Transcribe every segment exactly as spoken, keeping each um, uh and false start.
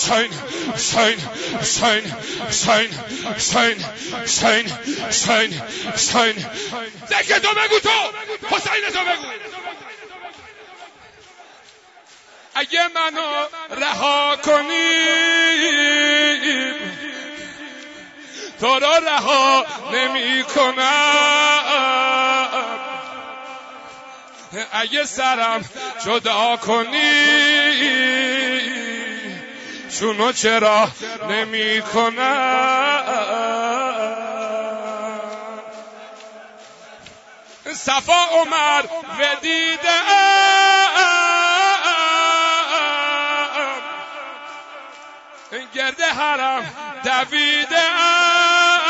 حسین حسین حسین حسین حسین حسین حسین حسین ذکر تو بگو تو حسین تو بگو اگه منو رها کنی تو را رها نمی کنم اگه سرم جدا کنی چونو چرا نمی کنم صفا عمر ودیدم گرد حرم دویدم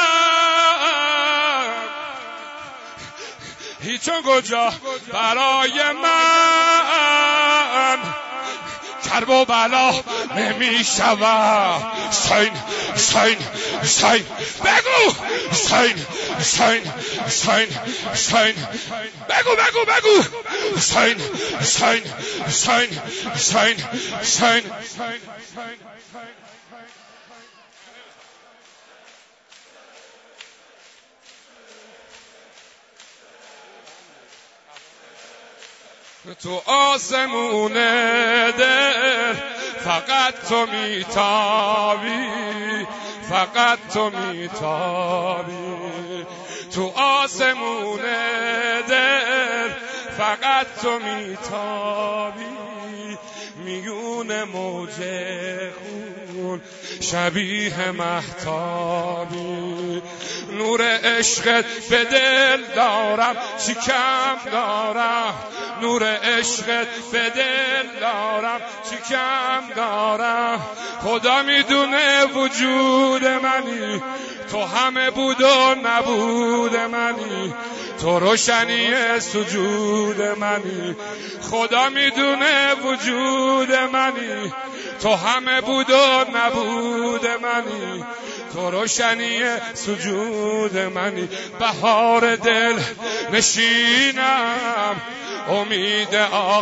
هیچ کجا برای من کرب و بلا نمی شود حسین حسین حسین بگو حسین حسین حسین حسین بگو بگو بگو حسین حسین حسین حسین حسین تو آسمون دل فقط تو میتابی فقط تو میتابی تو آسمون دل فقط تو میتابی میون موج خون شبیه مهتابی نور عشقت به دل دارم چی کم دارم نور عشقت به دل دارم چی کم دارم خدا میدونه وجود منی تو همه بود و نبود منی تو روشنی سجود منی خدا میدونه وجود منی تو همه بود و نبود منی تو روشنی سجود منی بهار دل نشینم امید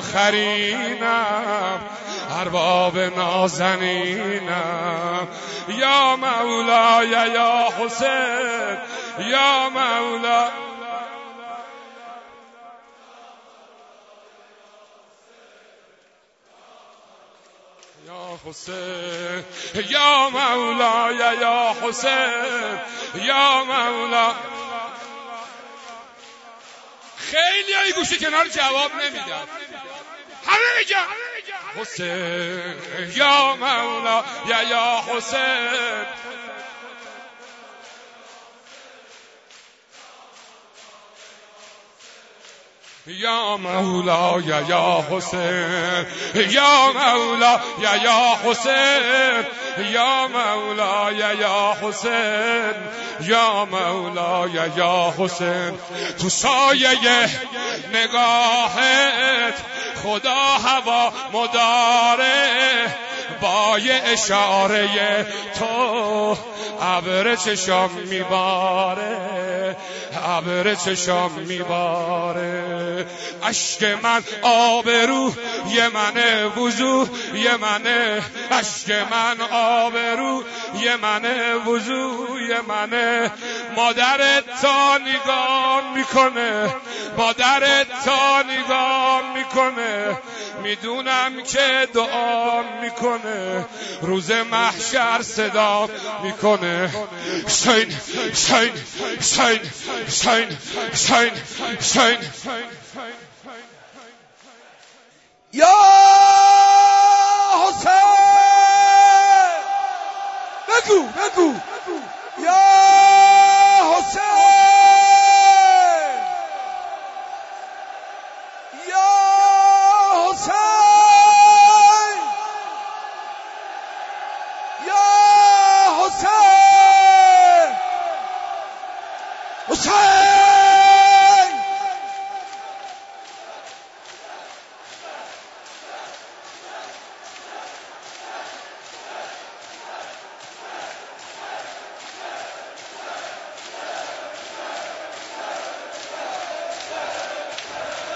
آخرینم ارباب نازنینم یا مولای یا حسین یا مولا یا حسین یا مولا یا حسین یا مولا خیلی هایی گوشی کنار جواب نمیدن همه میگن حسین یا مولا یا یا حسین یا مولا یا یا حسین یا مولا یا یا حسین یا مولا یا یا حسین یا مولا یا یا حسین تو سایه نگاهت خدا هوا مداره با یه اشاره تو ابر چشام میباره ابر چشام میباره اشک من آبرو یه من وضو یه من اشک من آبرو یه من وضو یه من مادرت تا نگاه میکنه مادرت تا نگاه میکنه میدونم که دعا میکنه روز محشر صدا میکنه حسین حسین حسین حسین حسین حسین یا حسین بگو بگو یا حسین یا حسین یا حسین حسین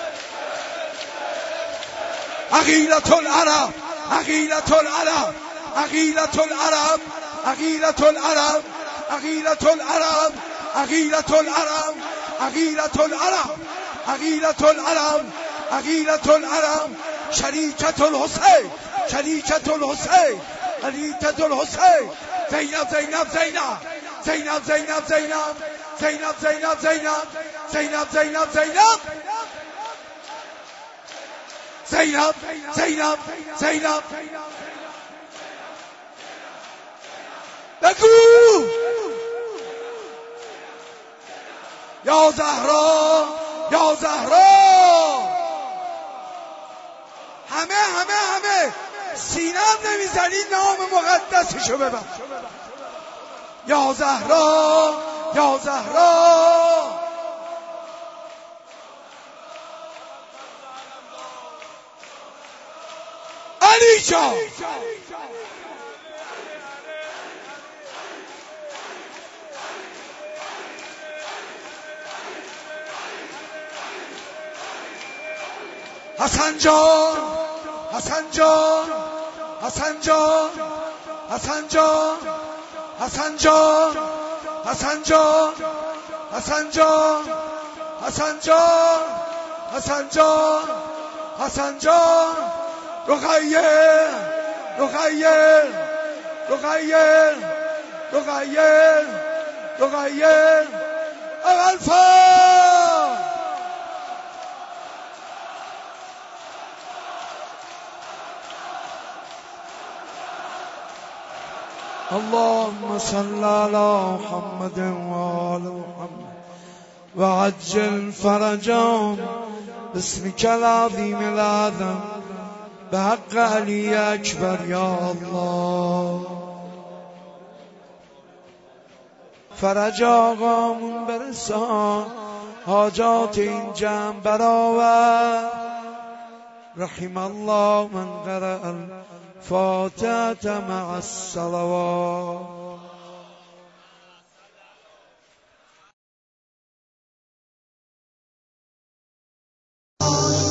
عقیلة العرب عقیلة العرب عقیلة العرب عقیلة العرب عقیلة العرب عقیلة العرب عقیلة العرب عقیلة العرب عقیلة العرب شریکة الحسین شریکة الحسین شریکة الحسین زینب زینب زینب زینب زینب زینب زینب زینب زینب زینب زینب زینب زینب زینب زینب بگو یا زهرا یا زهرا همه همه همه سینم نمیزنی نام مقدسشو ببر یا زهرا یا زهرا علی جان حسن جان حسن جان حسن جان حسن جان حسن جان حسن جان حسن جان حسن جان حسن جان حسن جان رقیه رقیه رقیه رقیه رقیه اول فا اللهم صل على محمد وآل محمد وعجل فرجهم باسمك العظيم الأعظم بحق علی اکبر یا الله. فرج آقامون برسان حاجات این جمع برآور. رحم الله من قرأ الفاتحة مع الصلوات.